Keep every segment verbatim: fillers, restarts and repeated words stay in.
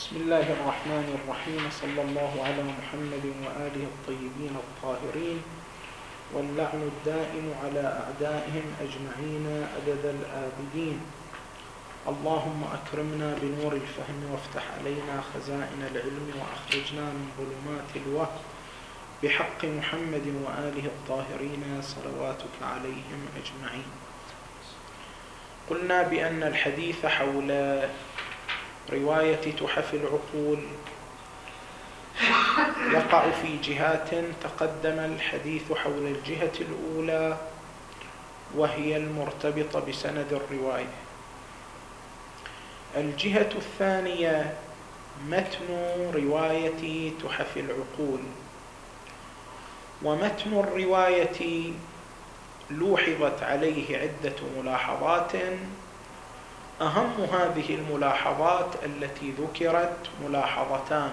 بسم الله الرحمن الرحيم. صلى الله على محمد وآله الطيبين الطاهرين، واللعن الدائم على أعدائهم أجمعين عدد الآبدين. اللهم أكرمنا بنور الفهم وافتح علينا خزائن العلم وأخرجنا من ظلمات الوهم بحق محمد وآله الطاهرين صلواتك عليهم أجمعين. قلنا بأن الحديث حول رواية تحف العقول يقع في جهات. تقدم الحديث حول الجهة الأولى وهي المرتبطة بسند الرواية. الجهة الثانية متن رواية تحف العقول. ومتن الرواية لوحظت عليه عدة ملاحظات، أهم هذه الملاحظات التي ذكرت ملاحظتان.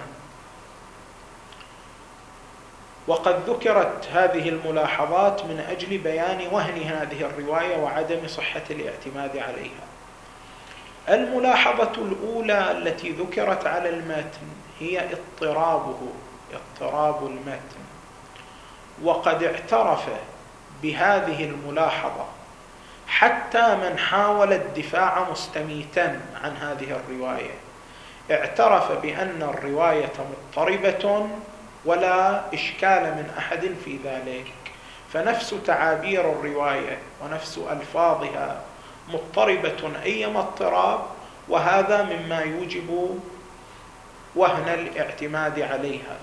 وقد ذكرت هذه الملاحظات من أجل بيان وهن هذه الرواية وعدم صحة الاعتماد عليها. الملاحظة الأولى التي ذكرت على المتن هي اضطرابه، اضطراب المتن. وقد اعترف بهذه الملاحظة حتى من حاول الدفاع مستميتا عن هذه الرواية، اعترف بأن الرواية مضطربة ولا إشكال من أحد في ذلك، فنفس تعابير الرواية ونفس ألفاظها مضطربة أيما اضطراب، وهذا مما يوجب وهن الاعتماد عليها.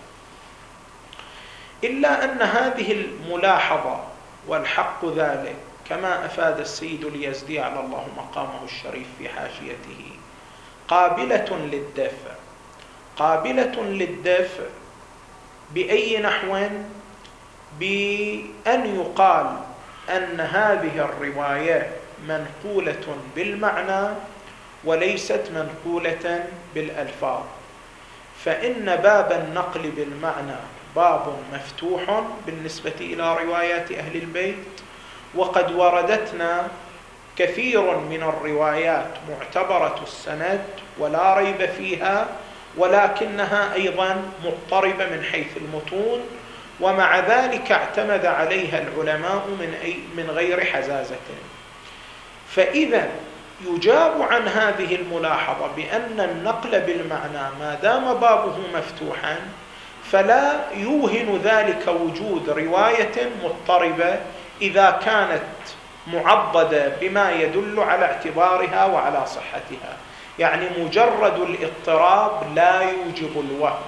إلا أن هذه الملاحظة والحق ذلك كما أفاد السيد اليزدي على الله مقامه الشريف في حاشيته قابلة للدفع. قابلة للدفع بأي نحو؟ بأن يقال أن هذه الرواية منقولة بالمعنى وليست منقولة بالألفاظ، فإن باب النقل بالمعنى باب مفتوح بالنسبة إلى روايات أهل البيت، وقد وردتنا كثير من الروايات معتبرة السند ولا ريب فيها، ولكنها أيضا مضطربة من حيث المتون، ومع ذلك اعتمد عليها العلماء من, أي من غير حزازة. فإذا يجاب عن هذه الملاحظة بأن النقل بالمعنى ما دام بابه مفتوحا فلا يوهن ذلك وجود رواية مضطربة إذا كانت معضدة بما يدل على اعتبارها وعلى صحتها. يعني مجرد الاضطراب لا يوجب الوهم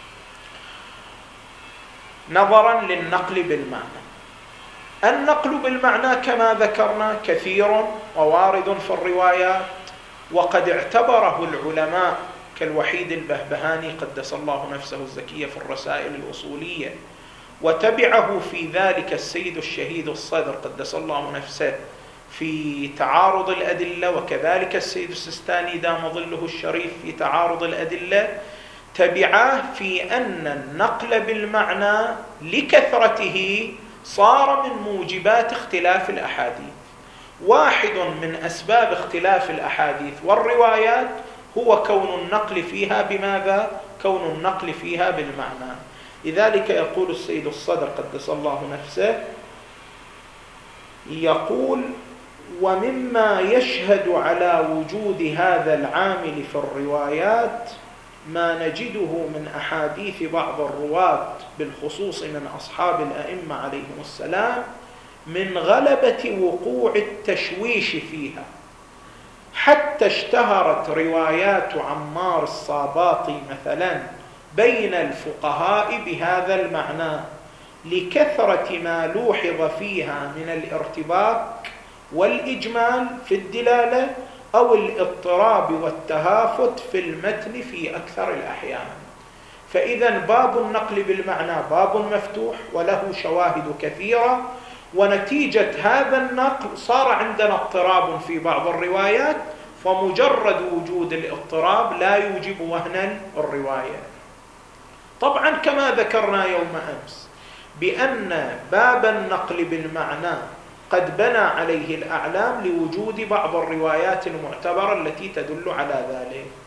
نظرا للنقل بالمعنى. النقل بالمعنى كما ذكرنا كثير ووارد في الروايات، وقد اعتبره العلماء كالوحيد البهبهاني قدس الله نفسه الزكية في الرسائل الأصولية، وتبعه في ذلك السيد الشهيد الصدر قدس الله نفسه في تعارض الأدلة، وكذلك السيد السستاني دام ظله الشريف في تعارض الأدلة. تبعاه في أن النقل بالمعنى لكثرته صار من موجبات اختلاف الأحاديث. واحد من أسباب اختلاف الأحاديث والروايات هو كون النقل فيها بماذا؟ كون النقل فيها بالمعنى. لذلك يقول السيد الصدر قدس الله نفسه، يقول: ومما يشهد على وجود هذا العامل في الروايات ما نجده من أحاديث بعض الرواة بالخصوص من أصحاب الأئمة عليهم السلام من غلبة وقوع التشويش فيها، حتى اشتهرت روايات عمار الصاباطي مثلا بين الفقهاء بهذا المعنى لكثرة ما لوحظ فيها من الارتباك والإجمال في الدلالة أو الاضطراب والتهافت في المتن في أكثر الأحيان. فإذا باب النقل بالمعنى باب مفتوح وله شواهد كثيرة، ونتيجة هذا النقل صار عندنا اضطراب في بعض الروايات، فمجرد وجود الاضطراب لا يوجب وهنا الرواية. طبعا كما ذكرنا يوم أمس بأن باب النقل بالمعنى قد بنى عليه الأعلام لوجود بعض الروايات المعتبرة التي تدل على ذلك،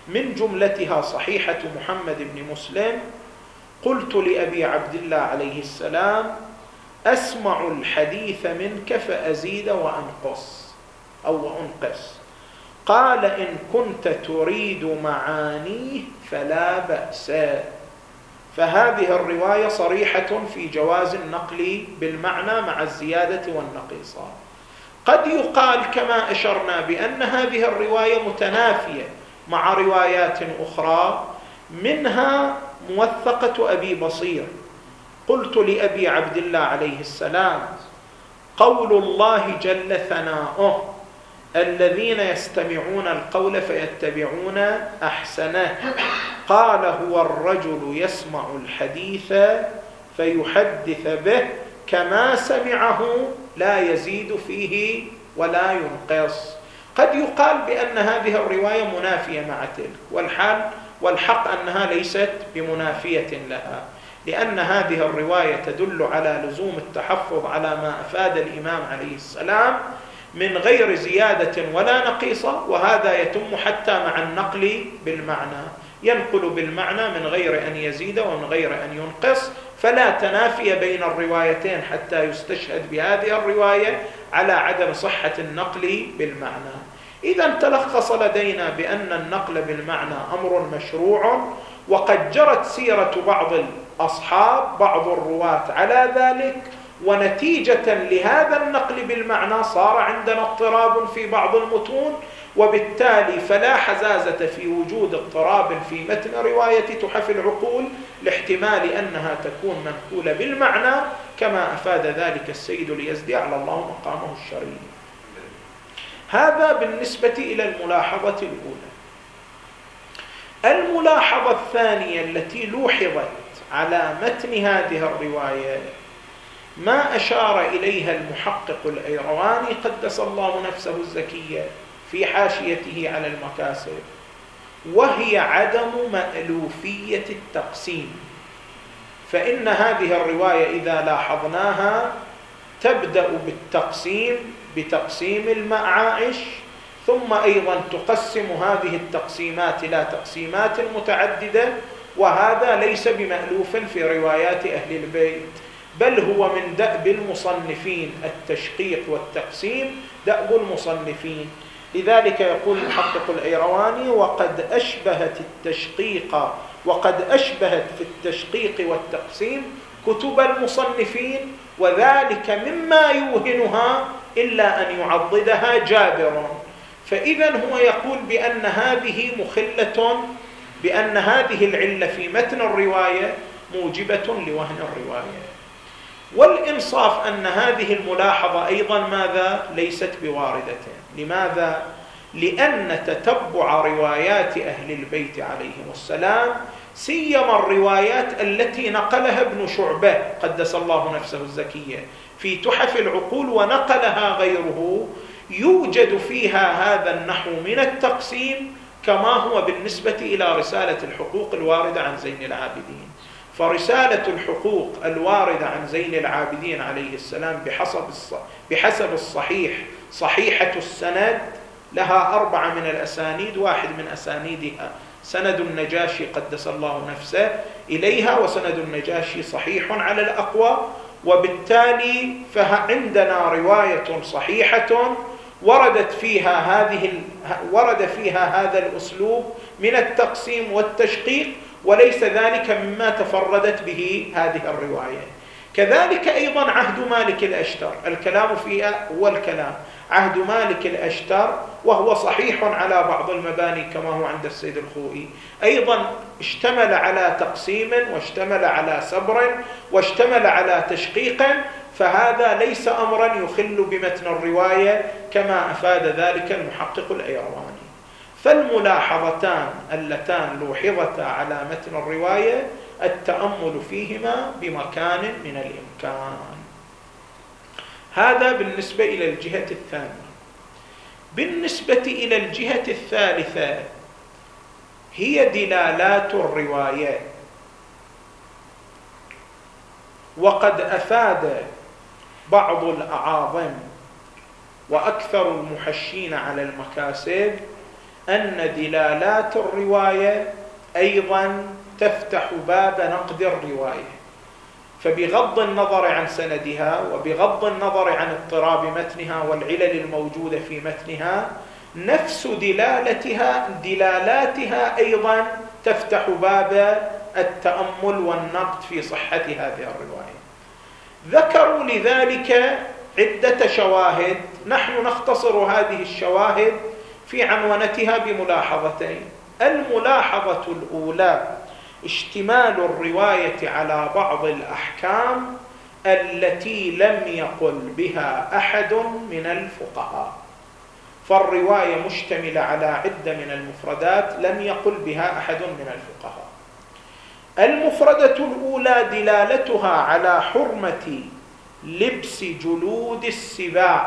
من جملتها صحيحة محمد بن مسلم: قلت لأبي عبد الله عليه السلام: أسمع الحديث منك فأزيد وأنقص أو وأنقص. قال: إن كنت تريد معانيه فلا بأس. فهذه الرواية صريحة في جواز النقل بالمعنى مع الزيادة والنقيصة. قد يقال كما أشرنا بأن هذه الرواية متنافية مع روايات أخرى، منها موثقة أبي بصير: قلت لأبي عبد الله عليه السلام: قول الله جل ثناؤه: الذين يستمعون القول فيتبعون أحسنه. قال: هو الرجل يسمع الحديث فيحدث به كما سمعه لا يزيد فيه ولا ينقص. قد يقال بأن هذه الرواية منافية مع تلك، والحال والحق أنها ليست بمنافية لها، لأن هذه الرواية تدل على لزوم التحفظ على ما أفاد الإمام عليه السلام من غير زيادة ولا نقيصة، وهذا يتم حتى مع النقل بالمعنى، ينقل بالمعنى من غير أن يزيد ومن غير أن ينقص، فلا تنافي بين الروايتين حتى يستشهد بهذه الرواية على عدم صحة النقل بالمعنى. إذا تلخص لدينا بأن النقل بالمعنى أمر مشروع، وقد جرت سيرة بعض الأصحاب بعض الرواة على ذلك، ونتيجة لهذا النقل بالمعنى صار عندنا اضطراب في بعض المتون، وبالتالي فلا حزازة في وجود اضطراب في متن رواية تحف العقول لاحتمال أنها تكون منقولة بالمعنى، كما أفاد ذلك السيد اليزدي على الله مقامه الشريف. هذا بالنسبة إلى الملاحظة الأولى. الملاحظة الثانية التي لوحظت على متن هذه الرواية ما أشار إليها المحقق الأيرواني قدس الله نفسه الزكية في حاشيته على المكاسب، وهي عدم مألوفية التقسيم. فإن هذه الرواية إذا لاحظناها تبدأ بالتقسيم بتقسيم المعائش، ثم أيضا تقسم هذه التقسيمات إلى تقسيمات متعددة، وهذا ليس بمألوف في روايات أهل البيت، بل هو من دأب المصنفين، التشقيق والتقسيم دأب المصنفين. لذلك يقول المحقق الأيرواني: وقد أشبهت التشقيق وقد أشبهت في التشقيق والتقسيم كتب المصنفين، وذلك مما يوهنها إلا أن يعضدها جابر. فإذا هو يقول بأن هذه مخلة، بأن هذه العلة في متن الرواية موجبة لوهن الرواية. والإنصاف أن هذه الملاحظة أيضا ماذا؟ ليست بواردة. لماذا؟ لأن تتبع روايات أهل البيت عليهم السلام، سيما الروايات التي نقلها ابن شعبة قدس الله نفسه الزكية في تحف العقول ونقلها غيره، يوجد فيها هذا النحو من التقسيم كما هو بالنسبة إلى رسالة الحقوق الواردة عن زين العابدين. فرسالة الحقوق الواردة عن زين العابدين عليه السلام بحسب بحسب الصحيح صحيحة السند، لها أربعة من الأسانيد، واحد من أسانيدها سند النجاشي قدس الله نفسه إليها، وسند النجاشي صحيح على الأقوى، وبالتالي فعندنا رواية صحيحة وردت فيها هذه ورد فيها هذا الأسلوب من التقسيم والتشقيق، وليس ذلك مما تفردت به هذه الرواية. كذلك أيضا عهد مالك الأشتر، الكلام فيها هو الكلام عهد مالك الأشتر، وهو صحيح على بعض المباني كما هو عند السيد الخوئي، أيضا اشتمل على تقسيم واشتمل على سبر واشتمل على تشقيق، فهذا ليس أمرا يخل بمتن الرواية كما أفاد ذلك المحقق الأيرواني. فالملاحظتان اللتان لوحظتا على متن الرواية التأمل فيهما بمكان من الإمكان. هذا بالنسبة إلى الجهة الثانية. بالنسبة إلى الجهة الثالثة هي دلالات الروايات. وقد أفاد بعض الأعاظم وأكثر المحشين على المكاسب أن دلالات الرواية أيضا تفتح باب نقد الرواية، فبغض النظر عن سندها وبغض النظر عن اضطراب متنها والعلل الموجودة في متنها، نفس دلالتها دلالاتها أيضا تفتح باب التأمل والنقد في صحة هذه الرواية. ذكروا لذلك عدة شواهد، نحن نختصر هذه الشواهد في عنونتها بملاحظتين. الملاحظة الأولى اشتمال الرواية على بعض الأحكام التي لم يقل بها أحد من الفقهاء، فالرواية مشتملة على عدة من المفردات لم يقل بها أحد من الفقهاء. المفردة الأولى دلالتها على حرمة لبس جلود السباع،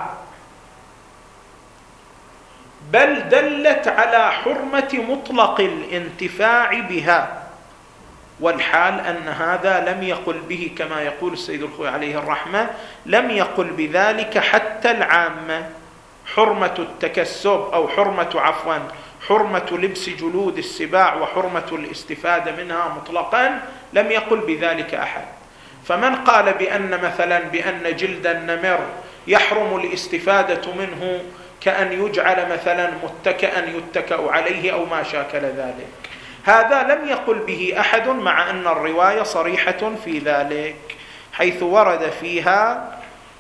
بل دلت على حرمة مطلق الانتفاع بها، والحال أن هذا لم يقل به كما يقول السيد الخوئي عليه الرحمة، لم يقل بذلك حتى العامة. حرمة التكسب أو حرمة عفوا حرمة لبس جلود السباع وحرمة الاستفادة منها مطلقا لم يقل بذلك أحد. فمن قال بأن مثلا بأن جلد النمر يحرم الاستفادة منه كأن يجعل مثلا متكئا يتكأ عليه أو ما شاكل ذلك، هذا لم يقل به أحد، مع أن الرواية صريحة في ذلك حيث ورد فيها: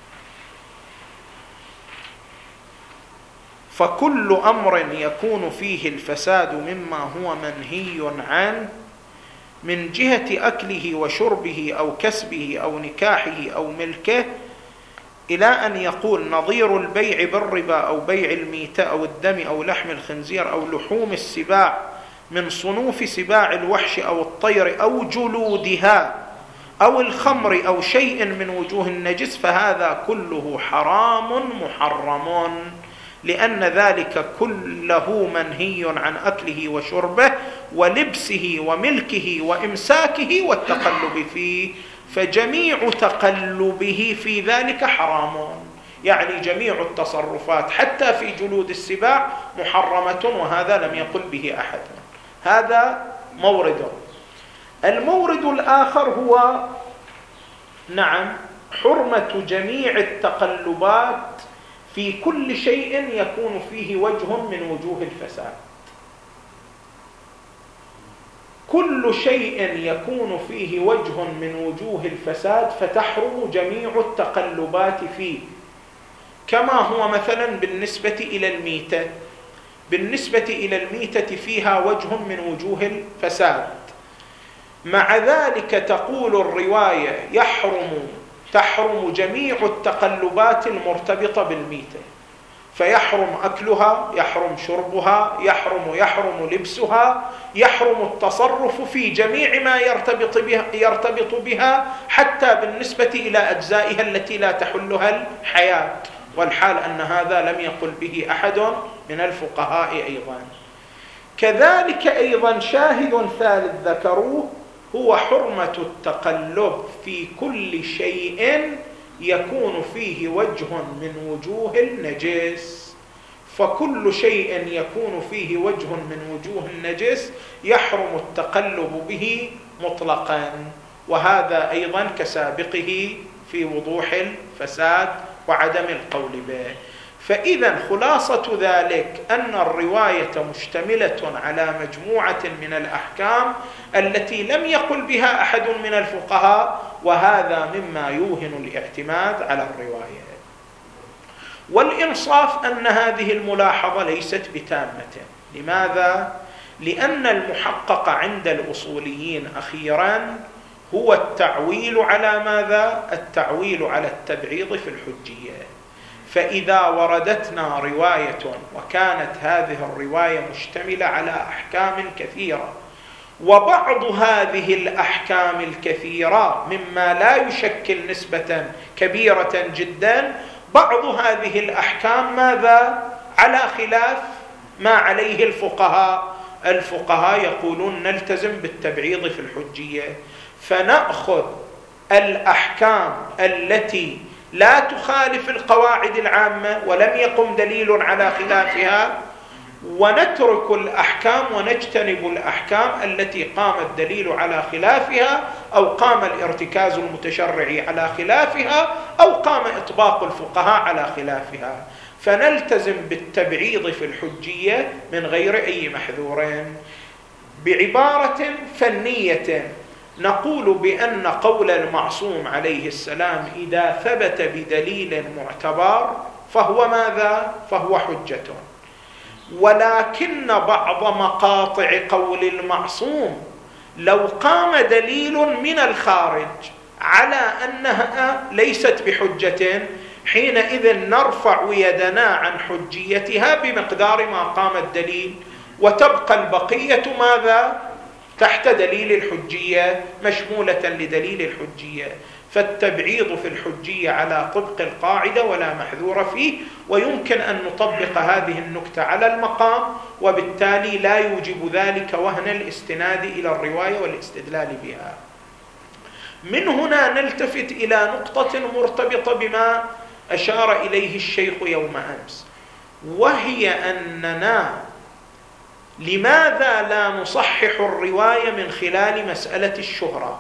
فكل أمر يكون فيه الفساد مما هو منهي عنه من جهة أكله وشربه أو كسبه أو نكاحه أو ملكه، إلى أن يقول نظير البيع بالربا أو بيع الميتة أو الدم أو لحم الخنزير أو لحوم السباع من صنوف سباع الوحش أو الطير أو جلودها أو الخمر أو شيء من وجوه النجس، فهذا كله حرام محرم، لأن ذلك كله منهي عن أكله وشربه ولبسه وملكه وإمساكه والتقلب فيه، فجميع تقلبه في ذلك حرام، يعني جميع التصرفات حتى في جلود السباع محرمة، وهذا لم يقل به أحد. هذا مورد. المورد الآخر هو نعم حرمة جميع التقلبات في كل شيء يكون فيه وجه من وجوه الفساد. كل شيء يكون فيه وجه من وجوه الفساد فتحرم جميع التقلبات فيه، كما هو مثلا بالنسبة إلى الميتة. بالنسبة إلى الميتة فيها وجه من وجوه الفساد، مع ذلك تقول الرواية يحرم تحرم جميع التقلبات المرتبطة بالميتة، فيحرم أكلها، يحرم شربها، يحرم يحرم لبسها، يحرم التصرف في جميع ما يرتبط بها, يرتبط بها حتى بالنسبة إلى أجزائها التي لا تحلها الحياة، والحال أن هذا لم يقل به أحد من الفقهاء أيضا. كذلك أيضا شاهد ثالث ذكروه هو حرمة التقلب في كل شيء يكون فيه وجه من وجوه النجس، فكل شيء يكون فيه وجه من وجوه النجس يحرم التقلب به مطلقا، وهذا أيضا كسابقه في وضوح الفساد وعدم القول به. فإذا خلاصة ذلك أن الرواية مشتملة على مجموعة من الأحكام التي لم يقل بها أحد من الفقهاء، وهذا مما يوهن الاعتماد على الرواية. والإنصاف أن هذه الملاحظة ليست بتامة. لماذا؟ لأن المحقق عند الأصوليين أخيرا هو التعويل على ماذا؟ التعويل على التبعيض في الحجية. فإذا وردتنا رواية وكانت هذه الرواية مشتملة على أحكام كثيرة، وبعض هذه الأحكام الكثيرة مما لا يشكل نسبة كبيرة جدا، بعض هذه الأحكام ماذا؟ على خلاف ما عليه الفقهاء. الفقهاء يقولون نلتزم بالتبعيض في الحجية، فنأخذ الأحكام التي لا تخالف القواعد العامة ولم يقم دليل على خلافها، ونترك الأحكام ونجتنب الأحكام التي قام الدليل على خلافها، أو قام الارتكاز المتشرعي على خلافها، أو قام إطباق الفقهاء على خلافها، فنلتزم بالتبعيض في الحجية من غير أي محذور. بعبارة فنية نقول بأن قول المعصوم عليه السلام إذا ثبت بدليل معتبر فهو ماذا؟ فهو حجة. ولكن بعض مقاطع قول المعصوم لو قام دليل من الخارج على أنها ليست بحجة، حينئذ نرفع يدنا عن حجيتها بمقدار ما قام الدليل، وتبقى البقية ماذا؟ تحت دليل الحجية، مشمولة لدليل الحجية. فالتبعيض في الحجية على طبق القاعدة ولا محذور فيه، ويمكن أن نطبق هذه النكتة على المقام، وبالتالي لا يوجب ذلك وهن الاستناد إلى الرواية والاستدلال بها. من هنا نلتفت إلى نقطة مرتبطة بما أشار إليه الشيخ يوم أمس، وهي أننا لماذا لا نصحح الرواية من خلال مسألة الشهرة؟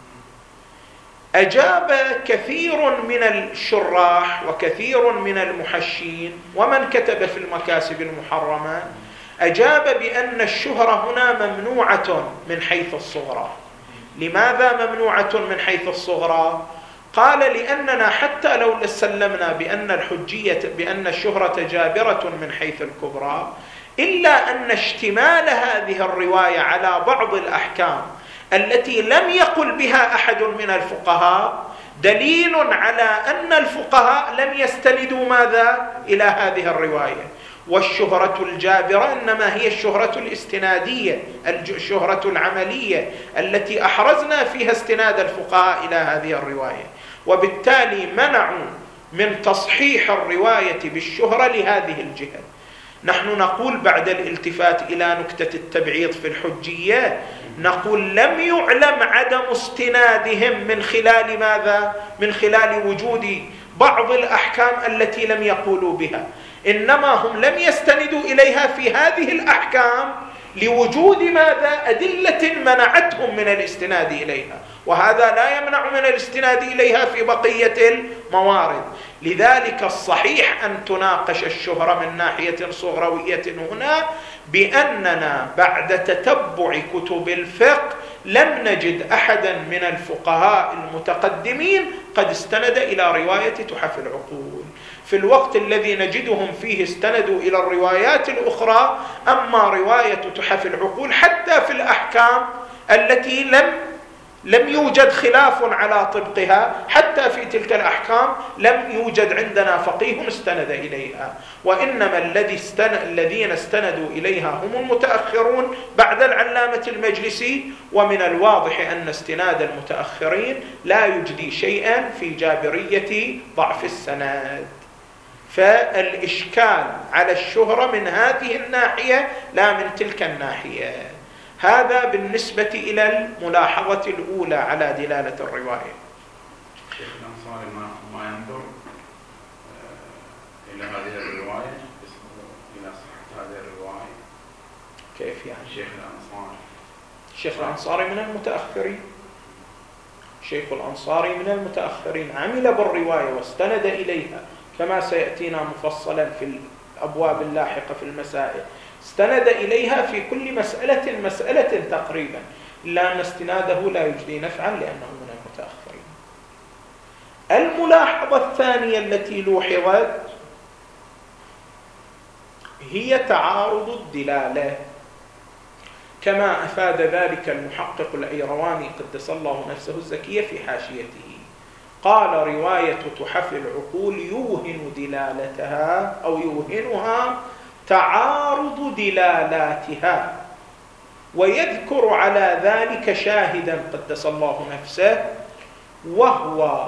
أجاب كثير من الشراح وكثير من المحشين ومن كتب في المكاسب المحرمة، أجاب بأن الشهرة هنا ممنوعة من حيث الصغرى. لماذا ممنوعة من حيث الصغرى؟ قال لأننا حتى لو سلمنا بأن الحجية بأن الشهرة جابرة من حيث الكبرى، إلا أن اشتمال هذه الرواية على بعض الأحكام التي لم يقل بها أحد من الفقهاء دليل على أن الفقهاء لم يستندوا ماذا؟ إلى هذه الرواية. والشهرة الجابرة إنما هي الشهرة الاستنادية، الشهرة العملية التي أحرزنا فيها استناد الفقهاء إلى هذه الرواية، وبالتالي منعوا من تصحيح الرواية بالشهرة لهذه الجهة. نحن نقول بعد الالتفات إلى نكتة التبعيض في الحجية، نقول لم يعلم عدم استنادهم من خلال ماذا؟ من خلال وجود بعض الأحكام التي لم يقولوا بها، إنما هم لم يستندوا إليها في هذه الأحكام لوجود ماذا؟ أدلة منعتهم من الاستناد إليها، وهذا لا يمنع من الاستناد إليها في بقية الموارد. لذلك الصحيح أن تناقش الشهرة من ناحية صغروية هنا، بأننا بعد تتبع كتب الفقه لم نجد أحدا من الفقهاء المتقدمين قد استند إلى رواية تحف العقول، في الوقت الذي نجدهم فيه استندوا إلى الروايات الأخرى. أما رواية تحف العقول حتى في الأحكام التي لم لم يوجد خلاف على طبقها، حتى في تلك الأحكام لم يوجد عندنا فقيه استند إليها، وإنما الذي استند الذين استندوا إليها هم المتأخرون بعد العلامة المجلسي. ومن الواضح أن استناد المتأخرين لا يجدي شيئا في جابرية ضعف السند. فالإشكال على الشهرة من هذه الناحية لا من تلك الناحية. هذا بالنسبة إلى الملاحظة الأولى على دلالة الرواية. شيخ الأنصاري ما ينظر إلى هذه الرواية، إلى صحة هذه الرواية. كيف يعني؟ شيخ الأنصاري شيخ الأنصاري من المتأخرين. شيخ الأنصاري من المتأخرين عمل بالرواية واستند إليها كما سيأتينا مفصلا في الأبواب اللاحقة في المسائل. استند إليها في كل مسألة مسألة تقريبا، إلا أن استناده لا يجدي نفعا لأنه من المتأخرين. الملاحظة الثانية التي لوحظت هي تعارض الدلالة، كما أفاد ذلك المحقق الأيرواني قدس الله نفسه الزكية في حاشيته. قال: رواية تحف العقول يوهن دلالتها أو يوهنها تعارض دلالاتها، ويذكر على ذلك شاهدا قدس الله نفسه، وهو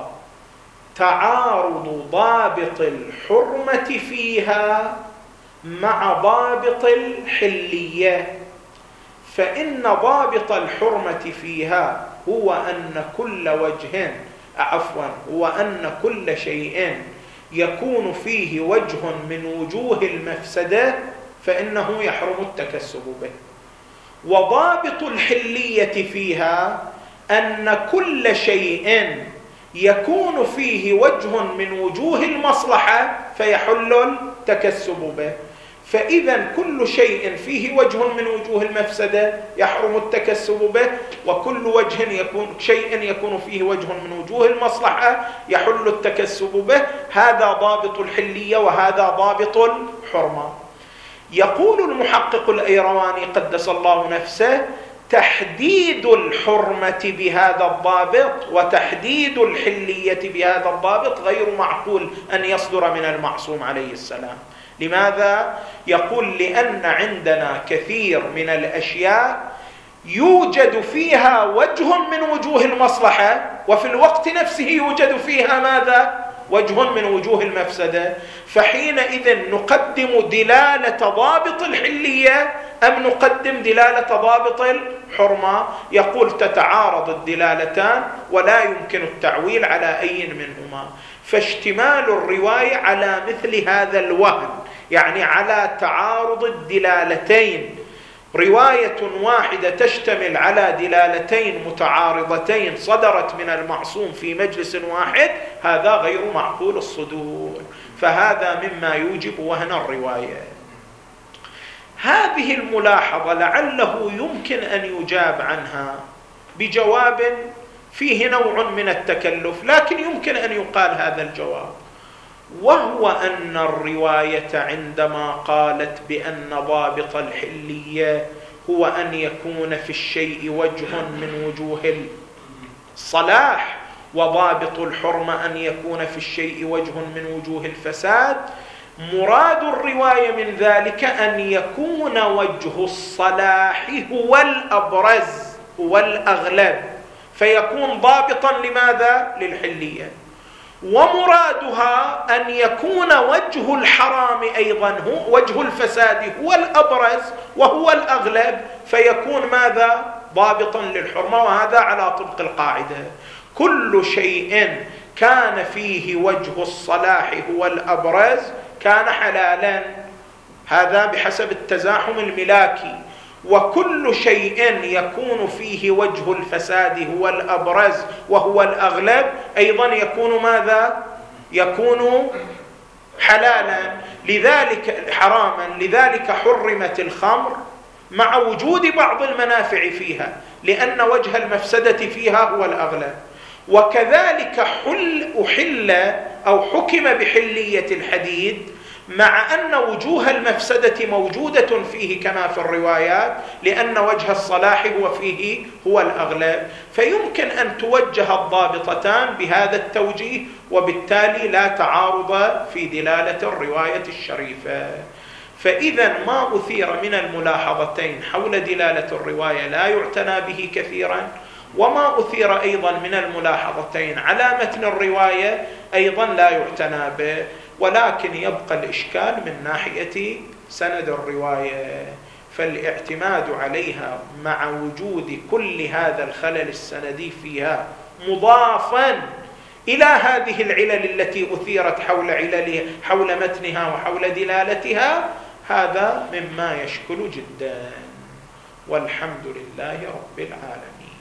تعارض ضابط الحرمة فيها مع ضابط الحلية. فإن ضابط الحرمة فيها هو أن كل وجه عفوا هو أن كل شيء يكون فيه وجه من وجوه المفسدة فإنه يحرم التكسب به. وضابط الحلية فيها أن كل شيء يكون فيه وجه من وجوه المصلحة فيحل التكسب به. فإذا كل شيء فيه وجه من وجوه المفسدة يحرم التكسب به، وكل وجه يكون شيء يكون فيه وجه من وجوه المصلحة يحل التكسب به. هذا ضابط الحلية وهذا ضابط الحرمة. يقول المحقق الأيرواني قدس الله نفسه: تحديد الحرمة بهذا الضابط وتحديد الحلية بهذا الضابط غير معقول أن يصدر من المعصوم عليه السلام. لماذا؟ يقول: لأن عندنا كثير من الأشياء يوجد فيها وجه من وجوه المصلحة وفي الوقت نفسه يوجد فيها ماذا؟ وجه من وجوه المفسدة. فحينئذ نقدم دلالة ضابط الحلية أم نقدم دلالة ضابط الحرمة؟ يقول: تتعارض الدلالتان ولا يمكن التعويل على أي منهما. فاشتمال الرواية على مثل هذا الوهن، يعني على تعارض الدلالتين، رواية واحدة تشتمل على دلالتين متعارضتين صدرت من المعصوم في مجلس واحد، هذا غير معقول الصدور، فهذا مما يوجب وهن الرواية. هذه الملاحظة لعله يمكن أن يجاب عنها بجواب فيه نوع من التكلف، لكن يمكن أن يقال هذا الجواب، وهو أن الرواية عندما قالت بأن ضابط الحلية هو أن يكون في الشيء وجه من وجوه الصلاح وضابط الحرمة أن يكون في الشيء وجه من وجوه الفساد، مراد الرواية من ذلك أن يكون وجه الصلاح هو الأبرز هو الأغلب، فيكون ضابطا لماذا؟ للحلية. ومرادها أن يكون وجه الحرام أيضا هو وجه الفساد هو الأبرز وهو الأغلب، فيكون ماذا؟ ضابطا للحرمة. وهذا على طبق القاعدة: كل شيء كان فيه وجه الصلاح هو الأبرز كان حلالا، هذا بحسب التزاحم الملاكي. وكل شيء يكون فيه وجه الفساد هو الأبرز وهو الأغلب أيضا يكون ماذا؟ يكون حلالا، لذلك حراما، لذلك حرمت الخمر مع وجود بعض المنافع فيها لأن وجه المفسدة فيها هو الأغلب. وكذلك حل أحل أو حكم بحلية الحديد مع أن وجوه المفسدة موجودة فيه كما في الروايات لأن وجه الصلاح هو فيه هو الأغلب، فيمكن أن توجه الضابطتان بهذا التوجيه، وبالتالي لا تعارض في دلالة الرواية الشريفة. فإذا ما أثير من الملاحظتين حول دلالة الرواية لا يعتنى به كثيرا، وما أثير أيضا من الملاحظتين على متن الرواية أيضا لا يعتنى به، ولكن يبقى الإشكال من ناحية سند الرواية، فالاعتماد عليها مع وجود كل هذا الخلل السندي فيها مضافا إلى هذه العلل التي أثيرت حول عللها حول متنها وحول دلالتها، هذا مما يشكل جدا، والحمد لله رب العالمين.